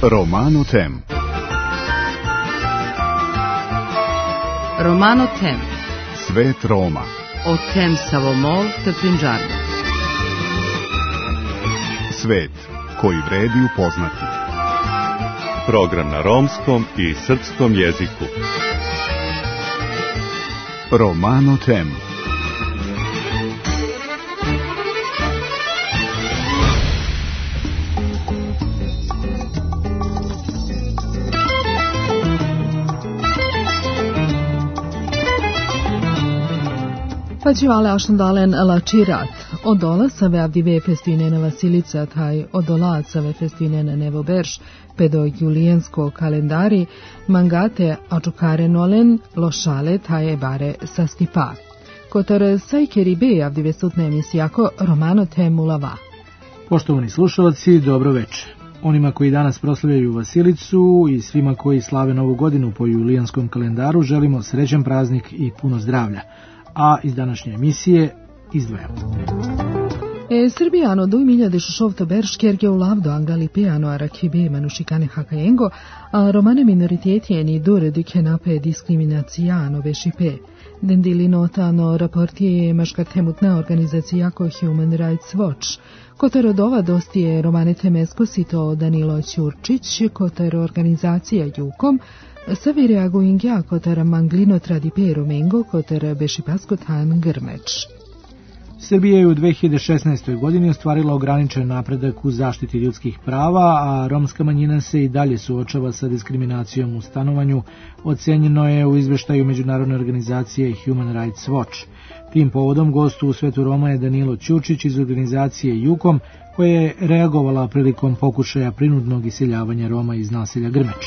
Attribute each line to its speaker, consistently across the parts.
Speaker 1: Romano Tem.
Speaker 2: Romano Tem.
Speaker 1: Svet Roma.
Speaker 2: O tem Savomol te Punjabno.
Speaker 1: Svet koji vredi upoznati.
Speaker 3: Program na romskom i srpskom jeziku.
Speaker 1: Romano Tem.
Speaker 4: Facevale aștundalen la cirat. Odola save avdive festinena Vasilica taj odola save festinena Nevoberš, pedo julijansko kalendari, mangate ačukare nolen lošale taj bare sastipa. Kotor sajkeri be avdive sutne emisijako Romano Tem ulava.
Speaker 5: Poštovani slušalci, dobro večer. Onima koji danas proslavljaju Vasilicu i svima koji slave Novu godinu po julijanskom kalendaru želimo srećan praznik i puno zdravlja. A iz današnje emisije izdvajamo.
Speaker 4: Srbijano 2016 berškerge u lavdo angalipeano arakibe manušikane hakajengo, a romane minoritetjeni dure dikenape diskriminacijano bešipe. Dendili notano raportije maškatemutna organizacija ko Human Rights Watch. Kotar od ova dostije romane temesko sito Danilo Ćurčić, kotar organizacija Jukom, Savi reaguingja kotar manglino tradipe romengo kotar bešipasko tan grmeč.
Speaker 5: Srbija je u 2016. godini ostvarila ograničen napredak u zaštiti ljudskih prava, a romska manjina se i dalje suočava sa diskriminacijom u stanovanju, ocenjeno je u izveštaju međunarodne organizacije Human Rights Watch. Tim povodom gostu u svetu Roma je Danilo Ćurčić iz organizacije Jukom, koja je reagovala prilikom pokušaja prinudnog iseljavanja Roma iz naselja Grmeč.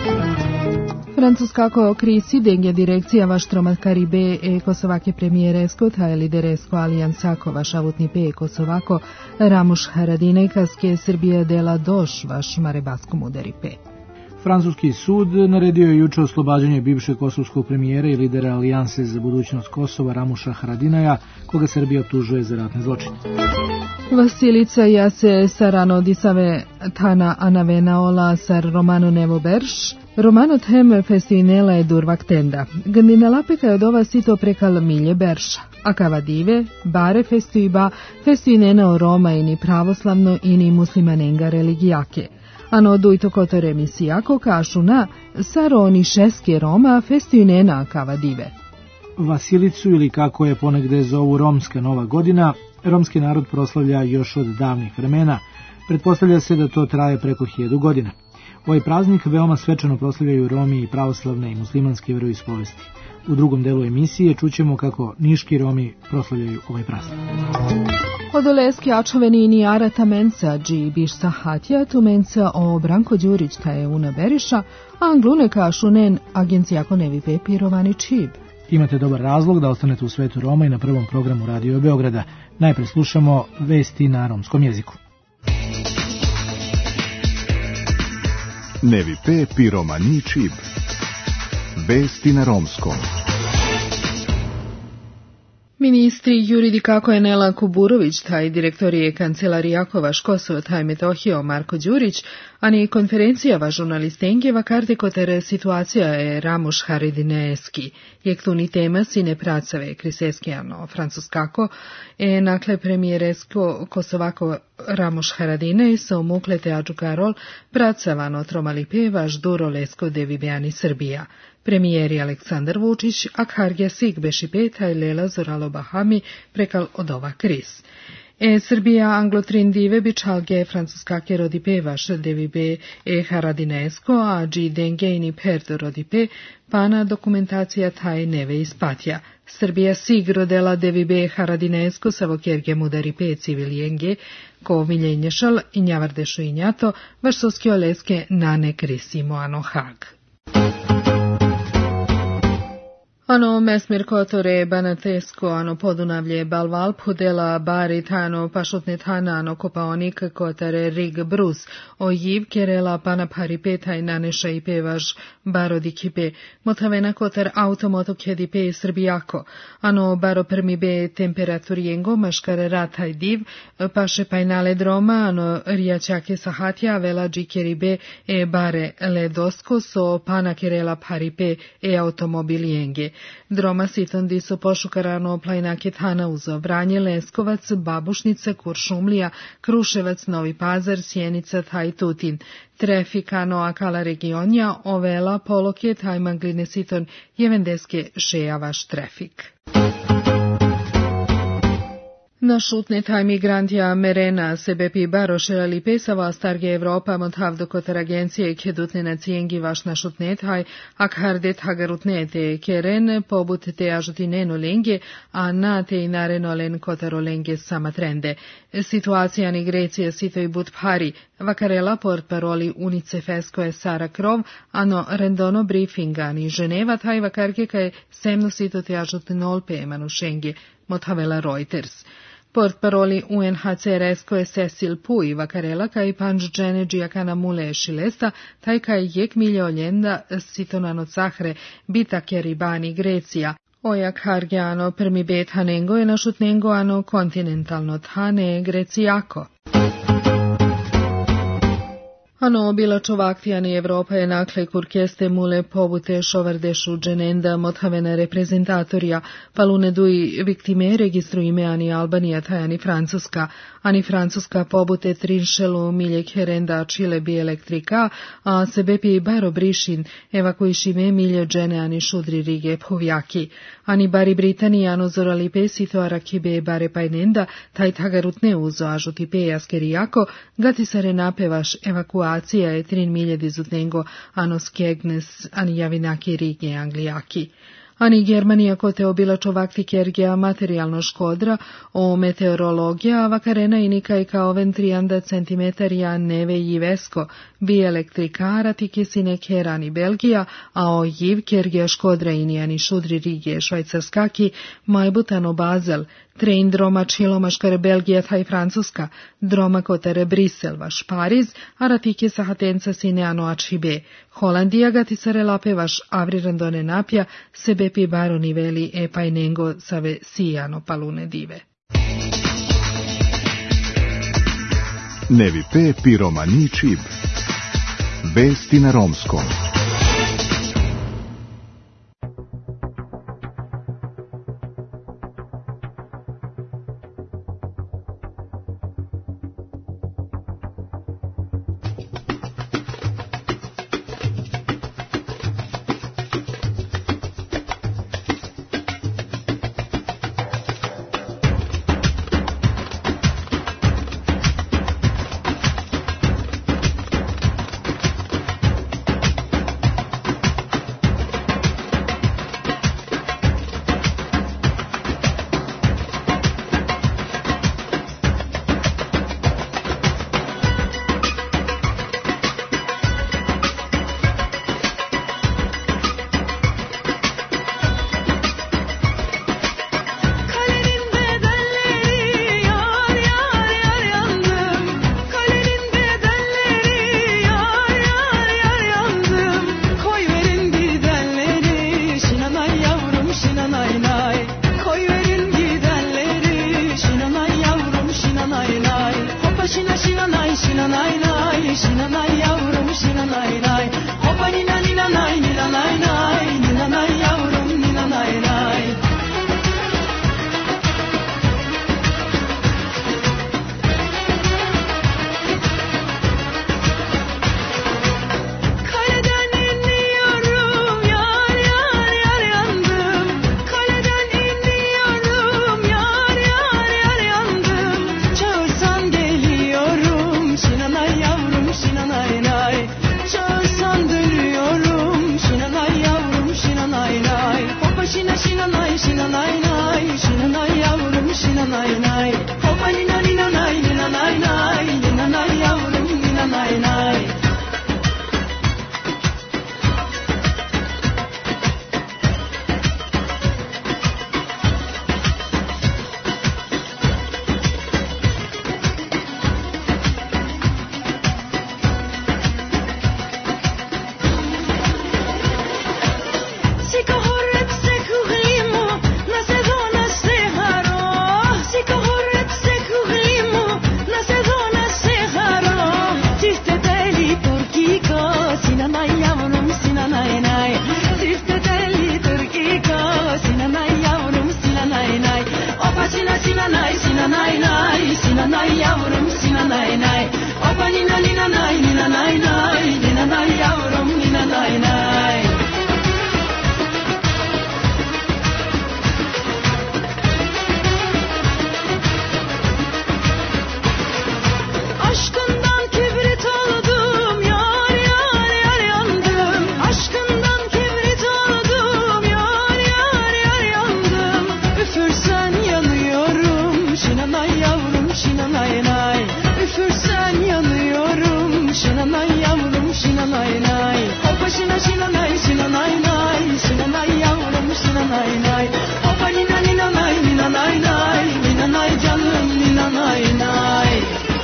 Speaker 4: Francuskako krisi dengje direkcija vaštromat Karibe Kosovake premijeresko taj lideresko alijansako vašavutni pe Kosovako Ramuš Haradine kaske Srbija dela doš vaš marebaskom uderi pe.
Speaker 5: Francuski sud naredio je juče oslobađanje bivšeg kosovskog premijera i lidera Alijanse za budućnost Kosova Ramuša Haradinaja, koga Srbija optužuje za ratne zločine.
Speaker 4: Vasilica jase sarano disave tana anavenaola sar Romano Nevoberš, Romano Tem festinela je durvak tenda. Gandina lapeka je od ova sito prekal milje berša, a kavadive, bare festuiba, festinena o Roma ini pravoslavno ini muslimanenga religijake. Ano dujto kotor emisijako kašu na saroni šeske Roma festinena kavadive.
Speaker 5: Vasilicu ili kako je ponegde zovu romska nova godina, romski narod proslavlja još od davnih vremena. Pretpostavlja se da to traje preko 1000 godina. Ovaj praznik veoma svečano proslavljaju Romi i pravoslavne i muslimanske veroispovesti. U drugom delu emisije čućemo kako niški Romi proslavljaju ovaj praznik.
Speaker 4: Odoleski ačoveni ni arata menca dži biš sahatja tu menca o Branko Đurić taje una beriša, a anglune kašu nen agencijako nevi pepirovani čib.
Speaker 5: Imate dobar razlog da ostanete u svetu Roma i na prvom programu Radio Beograda. Najprej slušamo vesti na romskom jeziku.
Speaker 1: Nevi pe piromani čib. Vesti na romskom.
Speaker 4: Ministri juridikako je Nela Kuburović, taj direktorije kancelarija Kosovo taj Metohio Marko Đurić, a ni konferencija žurnalistengeva karte kotere situacija je Ramuš Haradinejski. Je kluni tema sine pracave kriseskijano francuskako, nakle premijeresko Kosovako Ramuš Haradine so muklete adžukarol pracovano tromalipe vaš durolesko devibjani Srbija. Premijeri Aleksandar Vučić, a kargja sig beši peta i lela zoralo bahami prekal od ova kriz. Srbija anglotrin dive bičalge francuskake rodipe vaš devibe Haradinesko, a dži dengejni perd rodipe, pana dokumentacija taj neve ispatja. Srbija sig rodela devibe Haradinesko savokjerge mudaripe civilijenge, ko miljenješal i njavardešo i njato, vaš soskioleske nane krisimo ano hag. Ano mesmir kotore Banatesko, ano Podunavlje Balvalp, Hudela Barit, ano Pašutnethana, ano Kopaonik, kotare Rig Brus, o Jiv Kerela Panaparipeta i Naneša i Pevaž Barodikipe, Motavena kotar automoto Kedipe Srbijako, ano Baro Permibe Temperaturiengo, Maškare Rataj Div, Paše Painale Droma, ano Rijačake Sahatja, Vela Džikeribe e Bare Ledosko, so Pana Kerela Paripe e automobilienge. Droma Sitondi su pošukarano Plajnake Tanauzo, Vranje, Leskovac, Babušnica, Kuršumlija, Kruševac, Novi Pazar, Sjenica, taj Tutin. Trafikano akala regionja, Ovela, Poloke, taj Magline Siton, Jevendeske šejavaš trafik. Na šutne taj migrantija Merena sebepi barošera li pesava starge Evropa montavdo kotar agencije kedutne na cijengi vaš na šutne taj akhardet hagarutne te keren pobut te ažutineno lenge a na te i nareno len kotaro lenge sama trende. Situacija ni Grecija sito i but pari vakarela port paroli UNICEF esko Sara Krov ano rendono briefinga ni Ženeva taj vakarke kaj semno sito te ažutinol pemanu šenge motavela Reuters. Port paroli UNHCR esko Cecil Pui vakarela kaj panč džene džijakana mule šilesta, taj kaj jek miljo ljenda sitonano cahre bita keribani Grecija. Ojak hargiano permibet hanengo e našutnengo ano kontinentalno thane Grecijako. Ano bila čovaktijani Evropa je nakle kurkeste mule pobute šovardešu dženenda mothavena reprezentatorija palune dui viktime registru ime ani Albanija taj ani Francuska pobute trinšelu miljek herenda čile bi elektrika, a sebepi baro brišin evakuišime milje džene ani šudri rige povjaki. Ani bari Britanija ano zorali pesito arakibe bare pajnenda taj tagarutne uzo ažuti pejaskerijako gati sare napevaš evakuacija je 3 milje dizutnengo ano skegnes ani javinaki rige anglijaki. Ani Germanija kote obila čovakti kergija materijalno škodra o meteorologija, vakarena i nikaj kao oven 300 centimetarija neve i vesko, bi elektrikara tiki sine kerani Belgija, a o jiv kergija škodra inijani šudri rige švajcarskaki, majbutano Bazel, Trein droma čilomaškare Belgija taj Francuska, droma kotere Brisel vaš Pariz, a ratike sahatenca sine ano ačibe. Holandija gati sare lape vaš avri randone napja, sebepi baro niveli e pajnengo save sijano palune dive.
Speaker 1: Nevi pe piromani čib. Vesti na romskom.
Speaker 6: nay nay. Hoppa nina nina nay nina nay nay. Nina nay canım nina nay nay.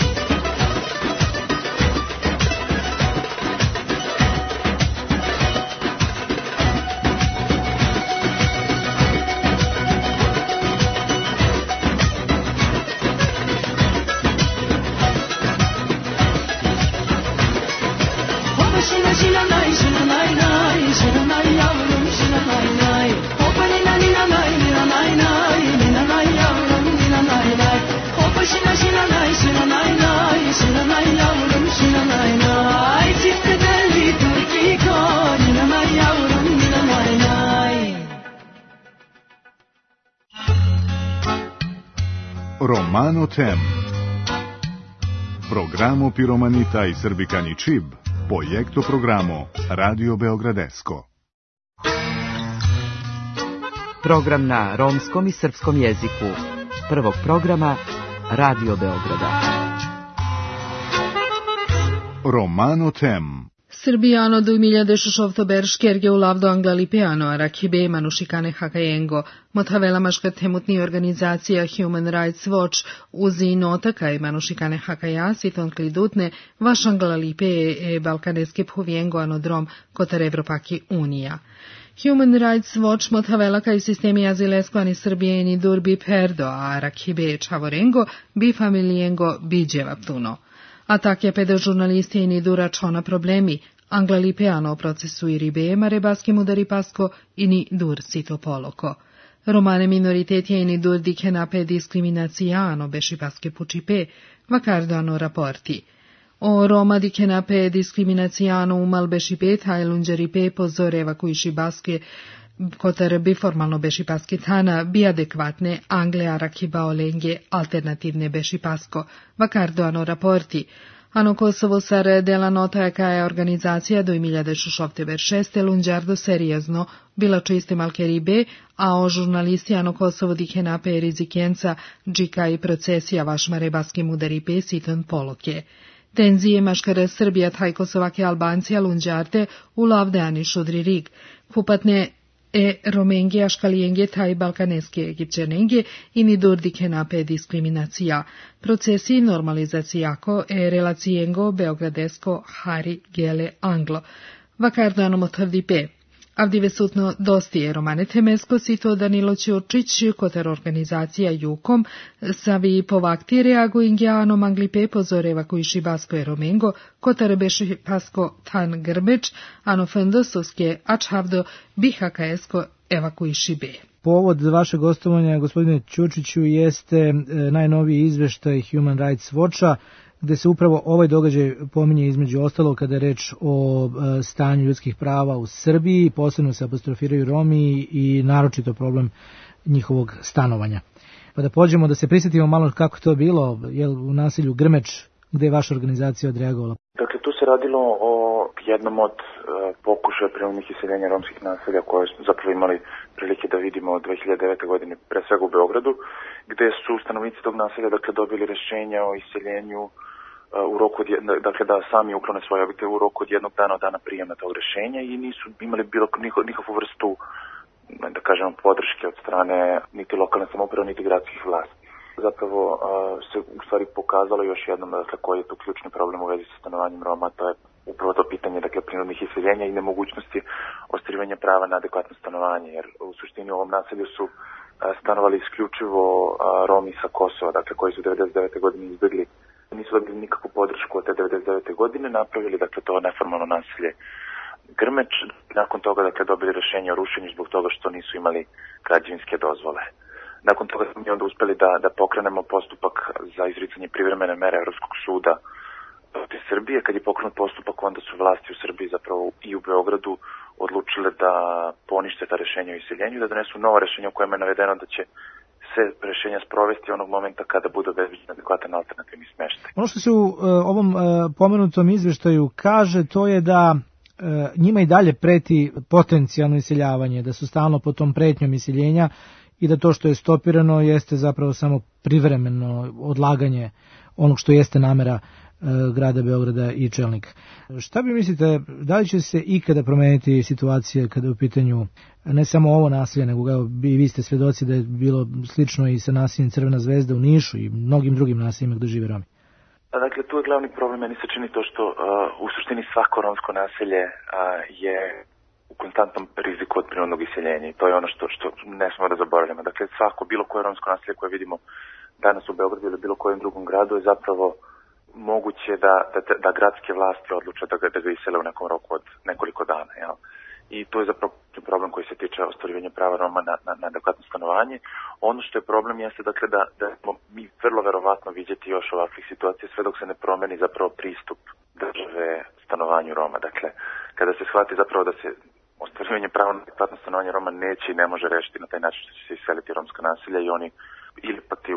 Speaker 6: Şina şina nay şina nay nay. Şina nay yavrum şina nay nay. Hoppa nina nina nay nina nay nay. Nina nay yavrum nina nay nay. Hoppa şina şina nay şina nay nay. Şina nay yavrum şina nay nay. Çifte telli Türkiko. Nina nay yavrum nina nay nay.
Speaker 1: Romano Tem. Programo Piromanita i Srbikani Čib. Projekto programo Radio Beogradesko.
Speaker 2: Program na romskom i srpskom jeziku. Prvog programa Radio Beograda.
Speaker 1: Romano Tem.
Speaker 4: Srbijano 2016 bershkerge ulavdo anglalipeano arakibe manushikane hakajengo, mothavelamaška temutni organizacija Human Rights Watch uzi notaka i manushikane hakaja siton klidutne vaš anglalipe e balkaneske phuvijengo anodrom kotar Evropaki unija. Human Rights Watch mothavelaka i sistemi azilesko ani Srbije ni durbi perdo a arakibe čavorengo bi familijengo biđeva ptuno. Atake pede žurnalisti i ni dura čona problemi, anglalipeano procesu i ribe, marebaski mudari pasko i ni dur sito poloko. Romane minoriteti i ni dur dikenape diskriminacijano beši paske pučipe, vakardano raporti. O Roma dikenape diskriminacijano umal beši pet, hajlunđeripe pozoreva kuiši baske, kotar bi formalno beši paske tana, bi adekvatne Angle arakiba olenge alternativne beši pasko, vakardoano raporti. Ano Kosovo sar dela nota je organizacija do 2016 lunđardo seriozno bila čiste malke ribe, a o žurnalisti ano Kosovo dikenape rizikenca džika i procesija vašmare baske mudaripe siton poloke. Tenzije maškare Srbija taj Kosovake Albancija lunđarte u lavdeani šudri rig, kupatne romenge aškalijenge taj balkaneske egipćenenge i ni durdikenape diskriminacija. Procesi normalizacijako relacijengo beogradesko hari gele anglo. Vakardano motvdipe. Avdive sutno dosti romane temesko sito Danilo Ćurčić kotar organizacija Jukom savi povakti reagu ingiano manglipe pozoreva kuiši basko romengo kotar beši pasko tan grbeč ano fendosovske ačhavdo bihakaesko evakuiši be.
Speaker 5: Povod vašeg gostovanja, gospodine Ćurčiću, jeste najnoviji izveštaj Human Rights Watcha, gde se upravo ovaj događaj pominje između ostalog kada je reč o stanju ljudskih prava u Srbiji, posebno se apostrofiraju Romi i naročito problem njihovog stanovanja. Pa da pođemo da se prisjetimo malo kako to bilo, u naselju Grmeč, gde je vaša organizacija odreagovala.
Speaker 7: Dakle, tu se radilo o jednom od pokušaja prinuđenih iseljenja romskih naselja koje smo zapravo imali prilike da vidimo od 2009. godine, pre svega u Beogradu, gde su stanovnici tog naselja dobili rešenja o iseljenju u roku dakle da sami uklone svoje objekte u roku od jednog dana od dana prijema tog rešenja i nisu imali bilo nikakvu vrstu, da kažemo, podrške od strane niti lokalne samouprave niti gradskih vlasti. Zapravo se u stvari pokazalo još jednom koji je tu ključni problem u vezi sa stanovanjem Roma, to je upravo to pitanje prinudnih iseljenja i nemogućnosti ostvarivanja prava na adekvatno stanovanje, jer u suštini u ovom naselju su stanovali isključivo Romi sa Kosova, koji su 99. godine izbjegli, nisu dobili nikakvu podršku od te 99. godine, napravili to neformalno naselje Grmeč, nakon toga dobili rešenje o rušenju zbog toga što nisu imali građevinske dozvole. Nakon toga smo mi onda uspeli da pokrenemo postupak za izricanje privremene mere Evropskog suda protiv Srbije. Kad je pokrenut postupak, onda su vlasti u Srbiji zapravo i u Beogradu odlučile da ponište ta rešenja o iseljenju, da donesu nova rešenja u kojima je navedeno da će se rešenja sprovesti onog momenta kada bude obezbeđen adekvatan alternativni smeštaj.
Speaker 5: Ono što se u ovom pomenutom izveštaju kaže, to je da njima i dalje preti potencijalno iseljavanje, da su stalno pod tom pretnjom iseljenja i da to što je stopirano jeste zapravo samo privremeno odlaganje onog što jeste namera grada Beograda i čelnika. Šta bi mislite, da li će se ikada promeniti situacija kada je u pitanju ne samo ovo nasilje, nego vi ste svedoci da je bilo slično i sa nasiljem Crvena zvezda u Nišu i mnogim drugim nasiljima gde žive Romi?
Speaker 7: Dakle, tu je glavni problem, meni se čini to što u suštini svako romsko naselje je u konstantnom riziku od prinudnog iseljenja i to je ono što ne smemo da zaboravljamo. Dakle, svako, bilo koje romsko naselje koje vidimo danas u Beogradu ili bilo kojem drugom gradu je zapravo moguće da gradske vlasti odluče da ga isele u nekom roku od nekoliko dana. Jel? I to je zapravo problem koji se tiče ostvarivanja prava Roma na adekvatno stanovanje. Ono što je problem jeste dakle, da mi vrlo verovatno vidjeti još ovakvih situacija sve dok se ne promeni zapravo pristup države stanovanju Roma. Dakle, kada se shvati zapravo da se ostvarivanje prava na adekvatno stanovanje Roma neće i ne može rešiti na taj način što će se iseliti romska naselja i oni ili pati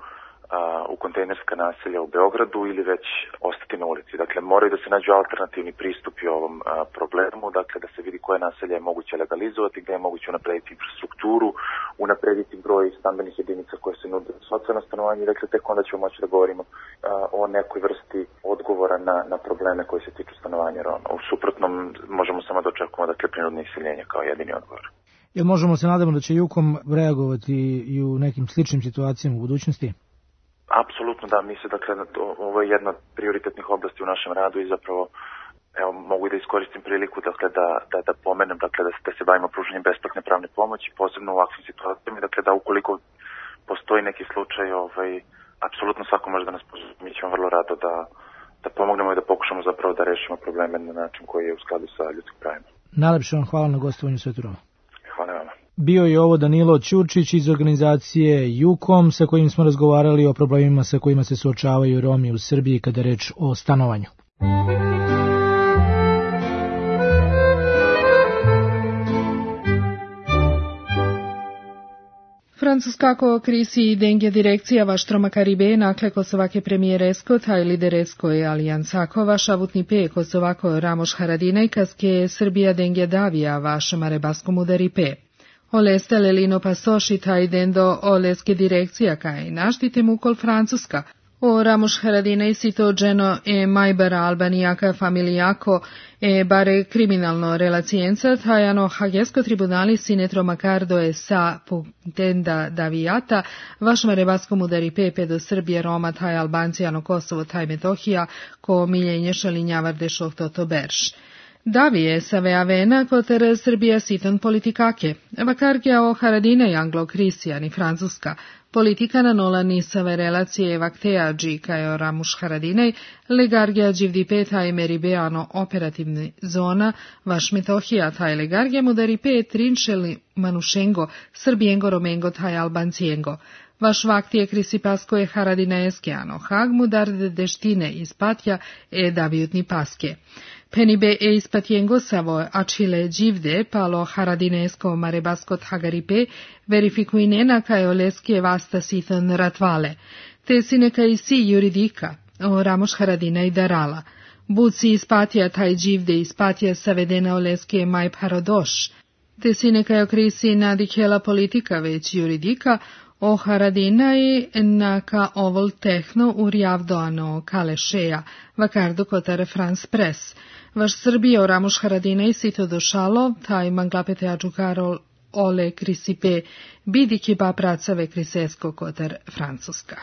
Speaker 7: u kontejnerska naselja u Beogradu ili već ostati na ulici. Dakle, moraju da se nađu alternativni pristupi ovom problemu, dakle da se vidi koje naselje je moguće legalizovati, gde je moguće unaprediti infrastrukturu, unaprediti broj stambenih jedinica koje se nude za socijalno stanovanje, dakle tek onda ćemo moći da govorimo o nekoj vrsti odgovora na probleme koji se tiču stanovanja Roma. U suprotnom možemo samo da očekujemo dakle prinudne iseljenje kao jedini odgovor.
Speaker 5: Jel možemo se nadamo da će Jukom reagovati i u nekim sličnim situacijama u budućnosti?
Speaker 7: Apsolutno da, mi se dakle, ovo je jedna od prioritetnih oblasti u našem radu i zapravo evo, mogu i da iskoristim priliku dakle, da pomenem dakle, da se bavimo pružanjem besplatne pravne pomoći, posebno u ovakvim situacijama, dakle da ukoliko postoji neki slučaj, apsolutno svako može da nas pozove, mi ćemo vrlo rado da pomognemo i da pokušamo zapravo da rešimo probleme na način koji je u skladu sa ljudskim pravima.
Speaker 5: Najlepše vam hvala na gostovanju Svetu Roma.
Speaker 7: Hvala vama.
Speaker 5: Bio je ovo Danilo Ćurčić iz organizacije Jukom sa kojim smo razgovarali o problemima sa kojima se suočavaju Romi u Srbiji kada je reč o stanovanju.
Speaker 4: Francuskako krisi dengue direkcija Štroma Karibe nakle Kosovake premijeresko taj lideresko je alijansako vašavutni pe Kosovako Ramoš Haradinaj kaske Srbija dengue davija vaš marebaskom udari pe. Oleste lelino pasoši taj dendo oleske direkcija kaj naštite mukol Francuska. O Ramoš Haradinaj sito dženo majbara albanijaka familijako bare kriminalno relacijenca tajano hagesko tribunali sinetro makardo sa puntenda davijata vaš marebaskom udari pepe do Srbije Roma taj Albancijano Kosovo taj Metohija ko miljenje šalinjavarde šohtoto berš. Davije sa veavena koter Srbija siton politikake. Vakargija o Haradinaj anglo-kristijan i Francuska. Politika na nola nisave relacije vakteja džikajo Ramuš Haradinaj, legargija dživdipe taj meribeano operativni zona, vaš Metohija taj legargija mudaripe trinčeli manušengo, srbijengo romengo taj albancijengo. Vaš vaktije krisipasko je Haradinajeskeano, hag mudar deštine ispatja davijutni paske. Penibe ispatjengo savo ačile dživde palo Haradinesko marebaskot hagaripe verifikuinena kaj oleske vasta siton ratvale. Te sineka i si juridika o Ramoš Haradinaj darala. Buci ispatja taj dživde ispatja savedena oleske maj parodoš. Te sineka jo krisi nadikela politika već juridika o Haradinaj naka ovol tehno urjavdoano kalešeja, vakardo kotar France Press. Vaš Srbijo Ramoš Haradinaj sito došalo, taj manglapete ađukarol ole krisipe, bidiki ba pracave krisesko kotar Francuska.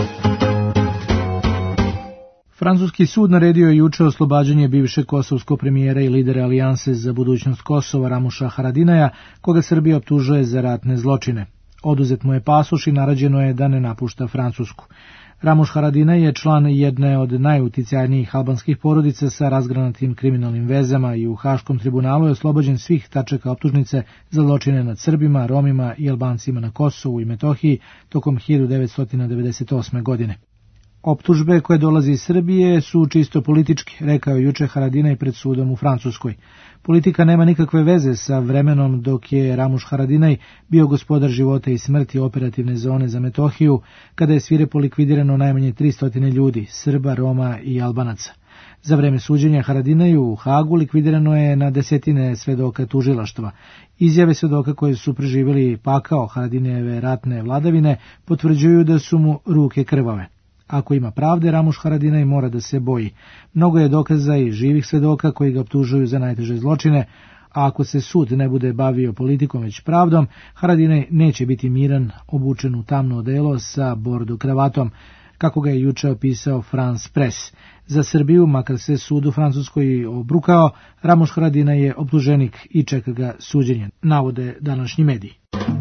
Speaker 5: Francuski sud naredio je juče oslobađanje bivšeg kosovskog premijera i lidera Alijanse za budućnost Kosova Ramoša Haradinaja, koga Srbija optužuje za ratne zločine. Oduzet mu je pasoš i naređeno je da ne napušta Francusku. Ramoš Haradinaj je član jedne od najuticajnijih albanskih porodica sa razgranatim kriminalnim vezama i u Haškom tribunalu je oslobođen svih tačaka optužnice za zločine nad Srbima, Romima i Albancima na Kosovu i Metohiji tokom 1998. godine. Optužbe koje dolaze iz Srbije su čisto političke, rekao je juče Haradinaj pred sudom u Francuskoj. Politika nema nikakve veze sa vremenom dok je Ramoš Haradinaj bio gospodar života i smrti operativne zone za Metohiju, kada je svirepo likvidirano najmanje 300 ljudi, Srba, Roma i Albanaca. Za vreme suđenja Haradinaju u Hagu likvidirano je na desetine svedoka tužilaštva. Izjave svedoka koje su preživjeli pakao Haradinajeve ratne vladavine potvrđuju da su mu ruke krvave. Ako ima pravde, Ramuš Haradinaj mora da se boji. Mnogo je dokaza i živih svedoka koji ga optužuju za najteže zločine, a ako se sud ne bude bavio politikom već pravdom, Haradinaj neće biti miran, obučen u tamno odelo sa bordo kravatom, kako ga je juče opisao France Press. Za Srbiju, makar se sud u Francuskoj obrukao, Ramuš Haradinaj je optuženik i čeka ga suđenje, navode današnji mediji.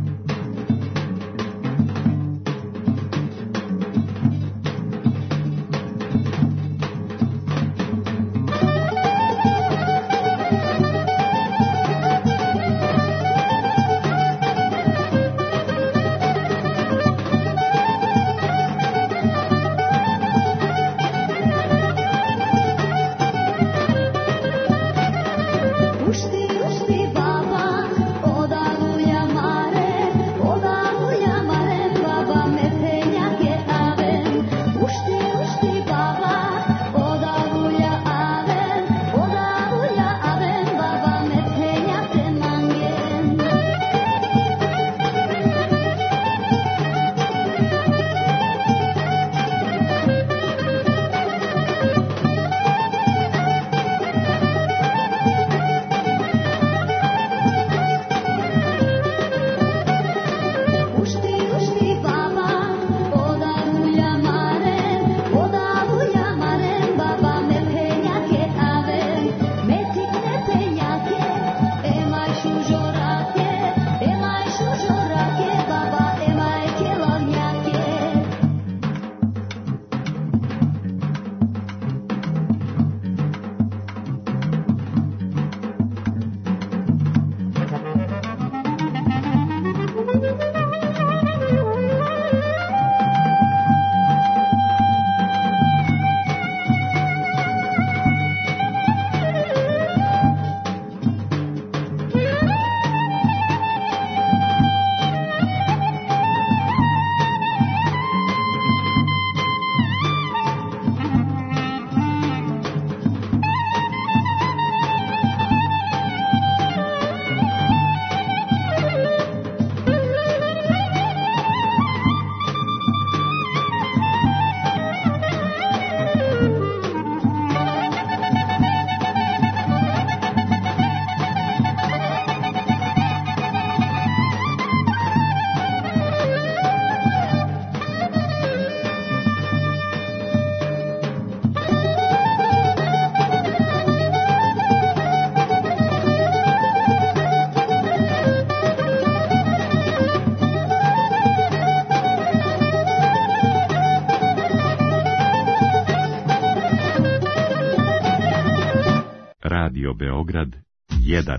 Speaker 3: Radio Beograd 1.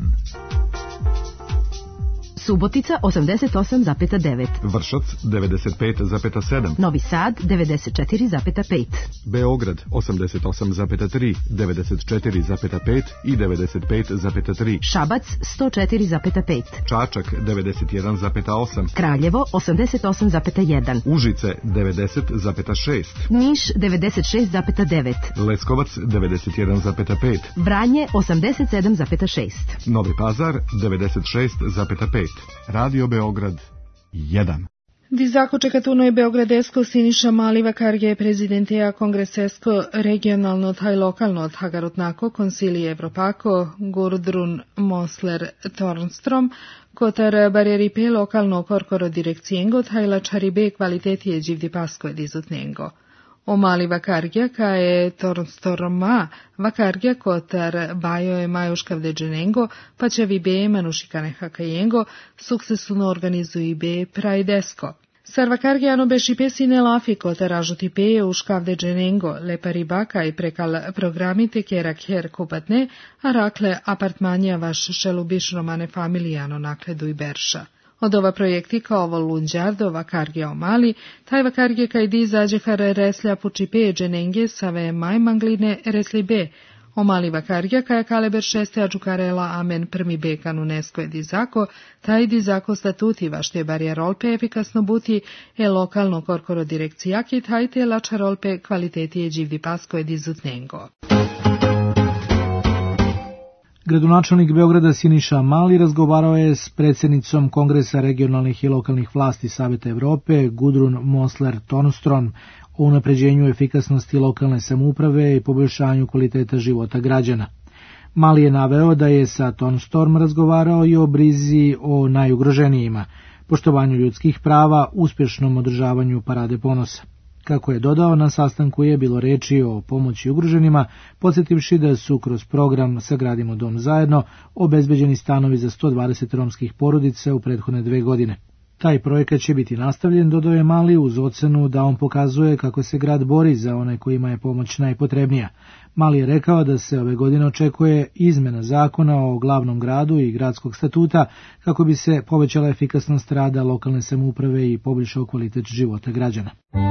Speaker 8: Subotica 88,9.
Speaker 9: Vršac 95,7.
Speaker 8: Novi Sad 94,5.
Speaker 9: Beograd 88,3, 94,5 i 95,3.
Speaker 8: Šabac 104,5.
Speaker 9: Čačak 91,8.
Speaker 8: Kraljevo 88,1.
Speaker 9: Užice 90,6.
Speaker 8: Niš 96,9.
Speaker 9: Leskovac 91,5.
Speaker 8: Vranje 87,6.
Speaker 9: Novi Pazar 96,5. Radio Beograd 1.
Speaker 4: Dizako čekatuno je Beogradesko Siniša Mali vakarge prezidenteja kongresesko regionalno taj lokalno Hagarutnako konsilije Evropako Gurdrun Mosler Tornstrom kotar barjeripe lokalno korkoro direkcijengo tajla čaribe kvalitetije dživdi pasko edizutnengo. O mali vakargja ka je Tornstorma vakargja kotar bajo je majuškav deđenengo pa će vi be manušikane hakajengo sukcesuno organizuji be prajdesko. Sarvakargiano beši pesine lafi kotar ražuti peje u škav deđenengo lepari baka i prekal programite kera kjer kupatne a rakle apartmanja vaš šelubišromane familijano nakledu i berša. Od ova projekti kao ovo lunđardo vakargija o mali, taj vakargija kaj di zađehar reslja pučipe dženenge save majmangline resli be. O mali vakargija kaj kaleber šeste ađukarela amen prmi bekan UNESCO je dizako, taj dizako statuti vašte barijarolpe efikasno buti e lokalno korkoro direkcijaki taj te lačarolpe kvalitetije dživdi pasko je dizutnengo.
Speaker 5: Gradonačelnik Beograda Siniša Mali razgovarao je s predsjednicom Kongresa regionalnih i lokalnih vlasti Saveta Evrope Gudrun Mosler Tornstrom o unapređenju efikasnosti lokalne samouprave i poboljšanju kvaliteta života građana. Mali je naveo da je sa Ton Storm razgovarao i o brizi o najugroženijima, poštovanju ljudskih prava, uspješnom održavanju Parade ponosa. Kako je dodao, na sastanku je bilo reči o pomoći ugroženima, podsjetivši da su kroz program Sagradimo dom zajedno obezbeđeni stanovi za 120 romskih porodica u prethodne 2 godine. Taj projekat će biti nastavljen, dodao je Mali, uz ocenu da on pokazuje kako se grad bori za one kojima je pomoć najpotrebnija. Mali je rekao da se ove godine očekuje izmena zakona o glavnom gradu i gradskog statuta kako bi se povećala efikasnost rada lokalne samouprave i poboljšao kvalitet života građana.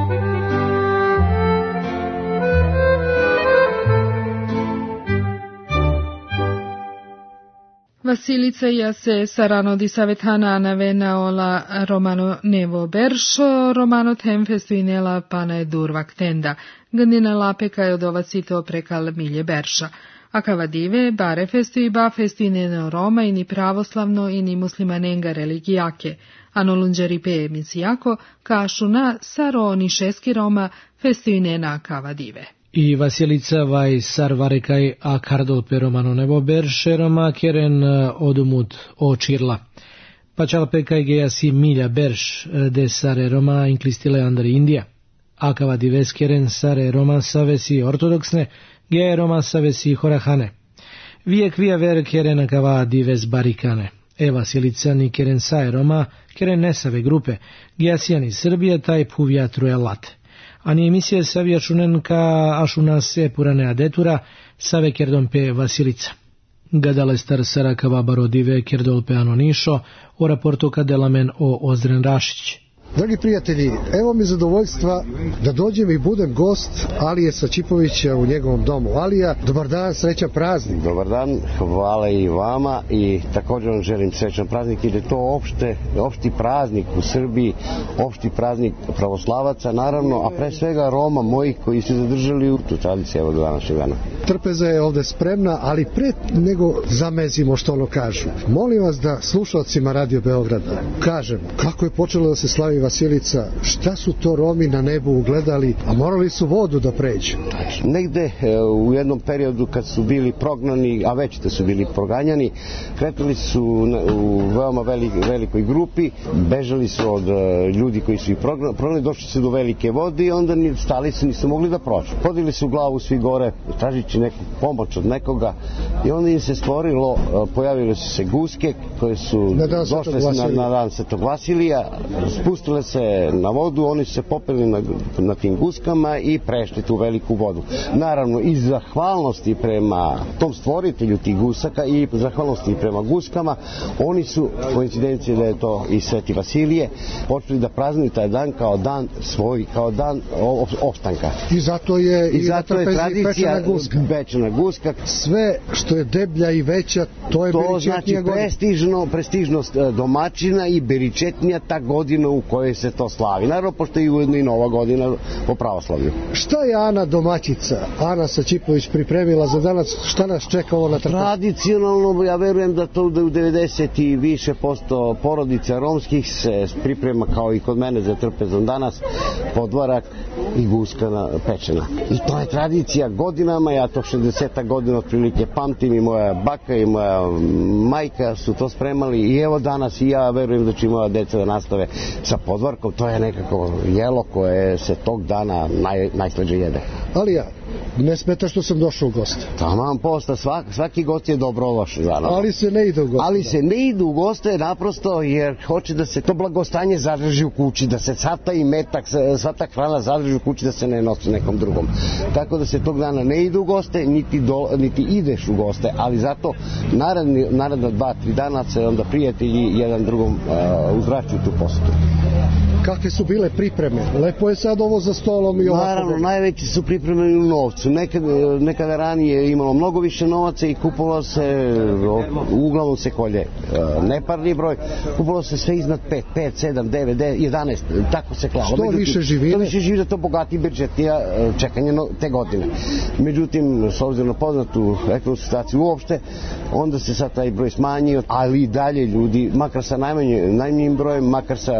Speaker 4: Vasilica se saranno di Savetana navena ola Romano Nevo Bersho, Romano Temfestuinela pana e Durvak Tenda, gandina lapeka e odovacito prekal Milje Berša. A kavadive, bare festui ba festuineno Roma i ni pravoslavno i ni muslimanenga religijake, ano lunđeripe emisijako, kašuna saro ni šeski Roma festuinena kavadive.
Speaker 5: I Vasilica vaj sarvarekaj a kardolpe Romano Nevo Berše Roma keren odumut o čirla. Pačalpekaj geja si Milja Berš de sare Roma inklistile Andri Indija. A kavadives keren sare Roma savesi ortodoksne, geja Roma savesi horahane. Vijek vija ver keren kavadives barikane. E Vasilica ni keren sae Roma keren nesave grupe, geja sijani Srbije taj puvjatru elate. Ani emisije savija čunen ka ašuna se purane adetura save kerdonpe Vasilica. Gadale star sarakava barodive kerdolpe anonišo o raportu kadelamen o Ozdren Rašić.
Speaker 10: Dragi prijatelji, evo mi zadovoljstva da dođem i budem gost Alije Sačipovića u njegovom domu. Alija, dobar dan, srećan praznik.
Speaker 11: Dobar dan, hvala i vama i također vam želim srećan praznik jer je to opšti praznik u Srbiji, opšti praznik pravoslavaca, naravno, a pre svega Roma mojih koji su zadržali u tu tradiciju evo do današnjeg dana.
Speaker 10: Trpeza je ovde spremna, ali pre nego zamezimo što ono kažu. Molim vas da slušalcima Radio Beograda kažem kako je počelo da se slavi Vasilica, šta su to Romi na nebu ugledali, a morali su vodu da pređu.
Speaker 11: Negde u jednom periodu kad su bili prognani, a već da su bili proganjani, kretali su u veoma velikoj grupi, bežali su od ljudi koji su ih prognali, došli su do velike vode i onda stali su, nisu mogli da prođu. Podigli su glavu svi gore, tražići neku pomoć od nekoga i onda im se stvorilo, pojavile su se guske koje su došle na dan Svetog Vasilija, spustile se na vodu, oni su se popeli na tim guskama i prešli tu veliku vodu. Naravno, iz zahvalnosti prema tom stvoritelju tih gusaka i zahvalnosti prema guskama, oni su, koincidencije da je to i Sveti Vasilije, počeli da praznuju taj dan kao dan svoj, kao dan opstanka.
Speaker 10: I zato je
Speaker 11: tradicija pečena guska.
Speaker 10: Sve što je deblja i veća, to je beričetnija godina.
Speaker 11: To znači prestižnost domaćina i beričetnija ta godina u kojoj se to slavi. Naravno, pošto je ujedno i nova godina po pravoslavlju.
Speaker 10: Šta je Ana domaćica, Ana Sačipović pripremila za danas? Šta nas čeka ovo na trpezi?
Speaker 11: Tradicionalno, ja verujem da to u 90 i više posto porodica romskih se priprema kao i kod mene za trpezom danas, podvarak i guska pečena. I to je tradicija godinama, ja to 60 godina otprilike pamtim i moja baka i moja majka su to spremali i evo danas i ja verujem da će moja deca da nastave sa podvarkom, to je nekako jelo koje se tog dana najslađe jede.
Speaker 10: Alija, ne smeta što sam došao u goste.
Speaker 11: Tamam posta, svaki gost je dobrodošao.
Speaker 10: Ali se ne ide u goste.
Speaker 11: Ali se ne ide u goste naprosto jer hoće da se to blagostanje zadrži u kući, da se sva ta imetak, sva ta hrana zadrži u kući, da se ne nosi nekom drugom. Tako da se tog dana ne ide u goste, niti ideš u goste, ali zato naredna 2-3 dana se onda prijatelji jedan drugom uzvraćaju tu posetu.
Speaker 10: Kakve su bile pripreme? Lepo je sad ovo za stolom i ovako.
Speaker 11: Naravno, najveće su pripreme u ovcu. Nekada ranije imalo mnogo više novaca i kupovalo se, uglavnom se kolje neparni broj, kupovalo se sve iznad 5, 7, 9, 10, 11, tako se klalo.
Speaker 10: Što više živine?
Speaker 11: To više živine, to bogatiji budžetnija čekanje te godine. Međutim, s obzirom na poznatu ekonomsku situaciju uopšte, onda se sad taj broj smanjio, ali i dalje ljudi, makar sa najmanjim brojem, makar sa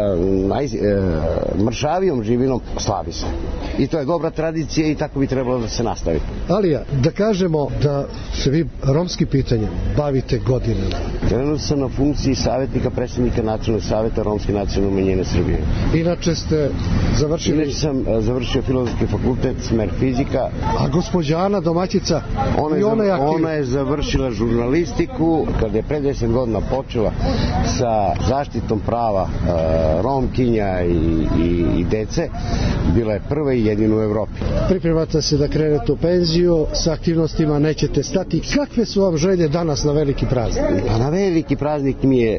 Speaker 11: mršavijom živinom, slavi se. I to je dobra tradicija i tako bi trebalo da se nastavi.
Speaker 10: Alija, da kažemo da se vi romskim pitanjem bavite godinama.
Speaker 11: Trenutno sam na funkciji savjetnika predsjednika Nacionalnog savjeta Romske nacionalne manjine Srbije.
Speaker 10: Inače ste završili...
Speaker 11: Inače sam završio Filozofski fakultet, smer fizika.
Speaker 10: A gospođa Ana, domaćica,
Speaker 11: ona je završila žurnalistiku kada je pre 10 godina počela sa zaštitom prava Romkinja i dece. Bila je prva i jedina u Evropi.
Speaker 10: Pripremate se da krenete u penziju, sa aktivnostima nećete stati. Kakve su vam želje danas na veliki praznik?
Speaker 11: A na veliki praznik mi je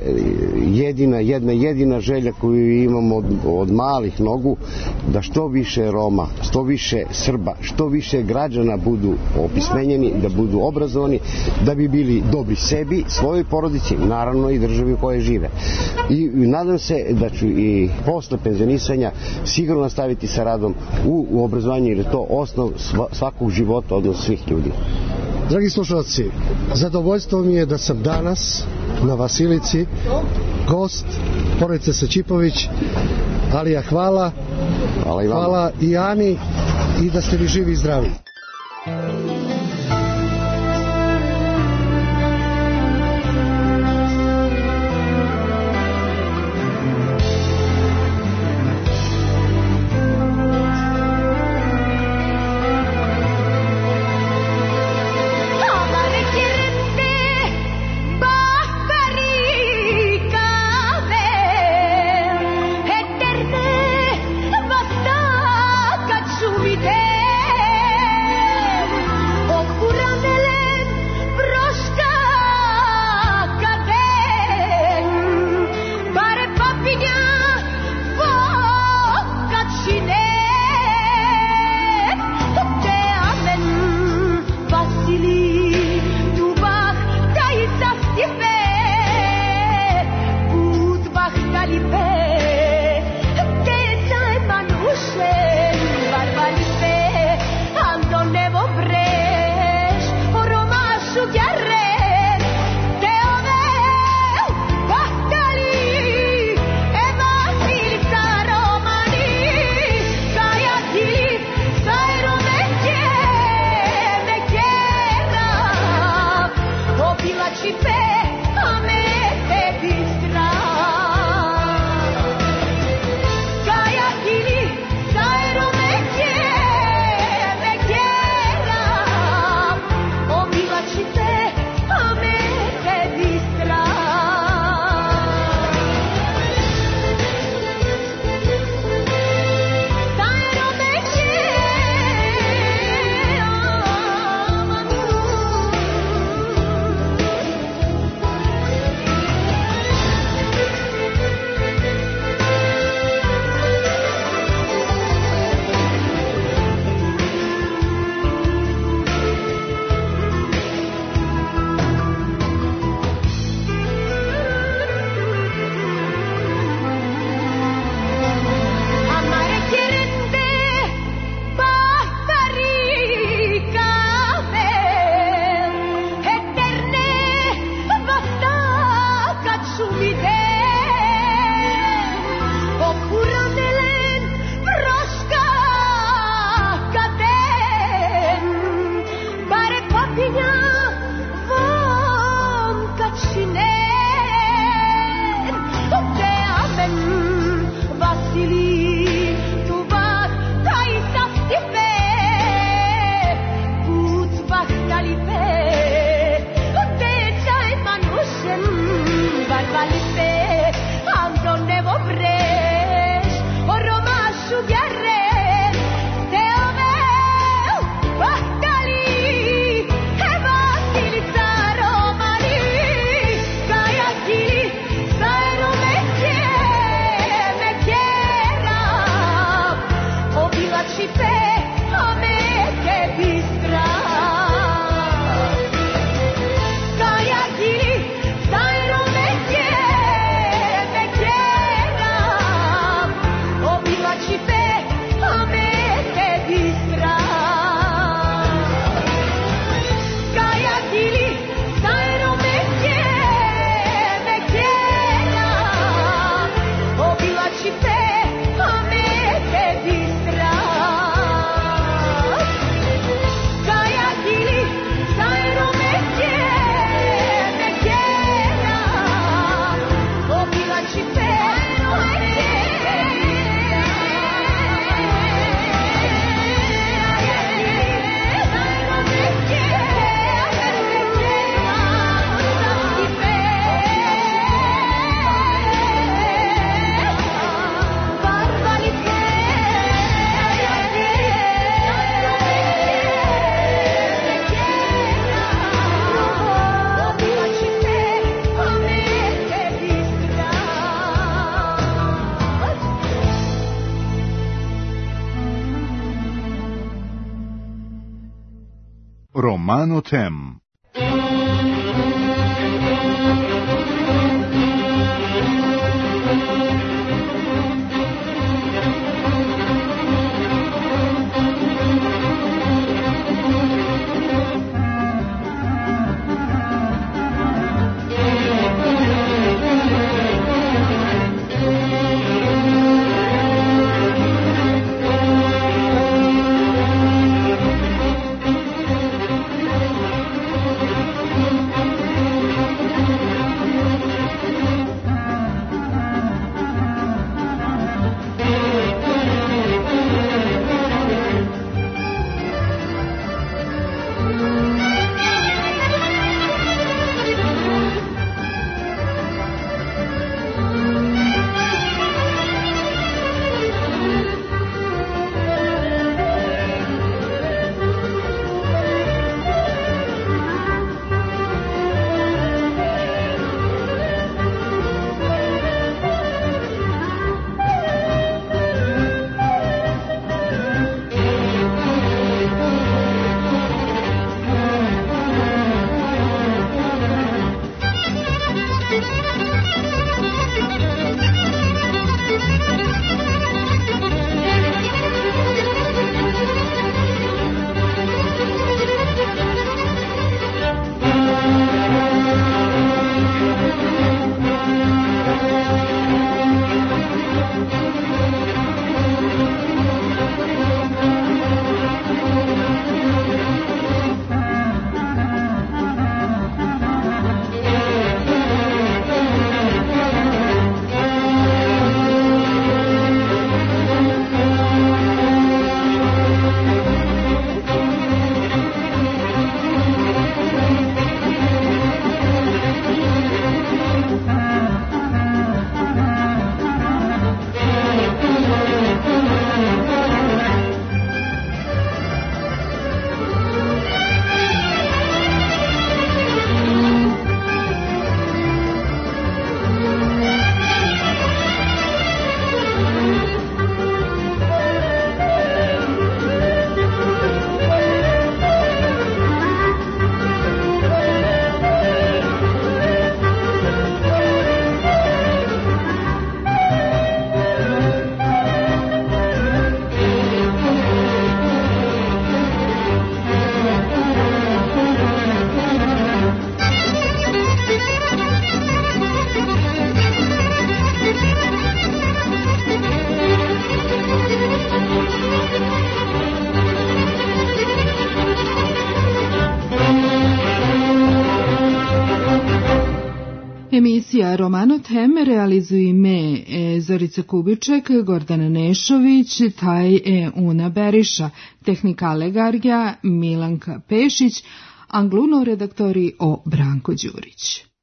Speaker 11: jedina želja koju imamo od malih nogu, da što više Roma, što više Srba, što više građana budu opismenjeni, da budu obrazovani, da bi bili dobri sebi, svojoj porodici, naravno i državi u kojoj žive. I nadam se da ću i posle penzionisanja sigurno nastaviti sa radom u obrazovanju, jer je to osnov svakog života, odnos svih ljudi.
Speaker 10: Dragi slušalci, zadovoljstvo mi je da sam danas na Vasilici gost porodice Sačipović. Alija, hvala. Hvala i Ani i da ste vi živi i zdravi.
Speaker 6: Vasta kad su mi te
Speaker 1: Romano Tem.
Speaker 4: Emisija Romano Tem realizuje me Zorica Kubiček, Gordana Nešović, Taj Una Beriša, tehnika Legarja, Milanka Pešić, angluno redaktori o Branko Đurić.